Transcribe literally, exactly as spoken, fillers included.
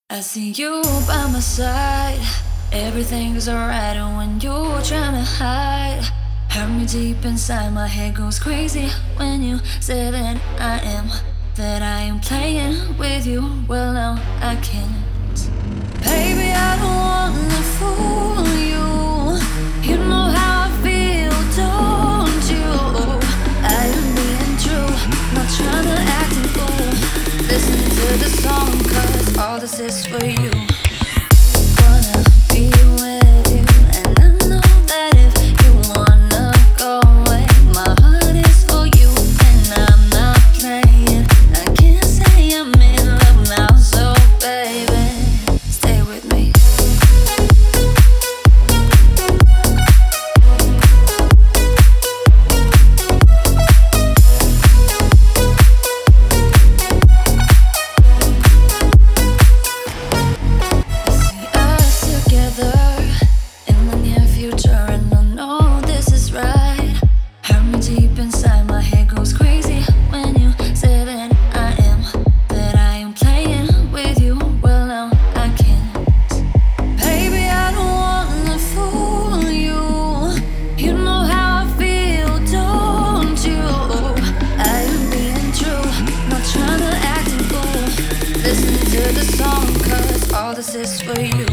I see you by my side. Everything's alright when you're trying to hide. Hurt me deep inside, my head goes crazy when you say that I am, that I am playing with you. Well, no, I can't. Baby, I don't wanna fool you. You know how I feel, don't you? I am being true, not trying to act a fool. Listen to the song, cause all this is for you. Wanna be with you, and I know that if you wanna go away, my heart is for you, and I'm not playing. I can't say I'm in love now, so baby, stay with me. See us together in the near future, and I know this is right. Hurt me deep inside, my head goes crazy when you say that I am, that I am playing with you. Well, no, I can't. Baby, I don't wanna fool you. You know how I feel, don't you? I am being true, not trying to act a fool. Listen to the song, cause all this is for you.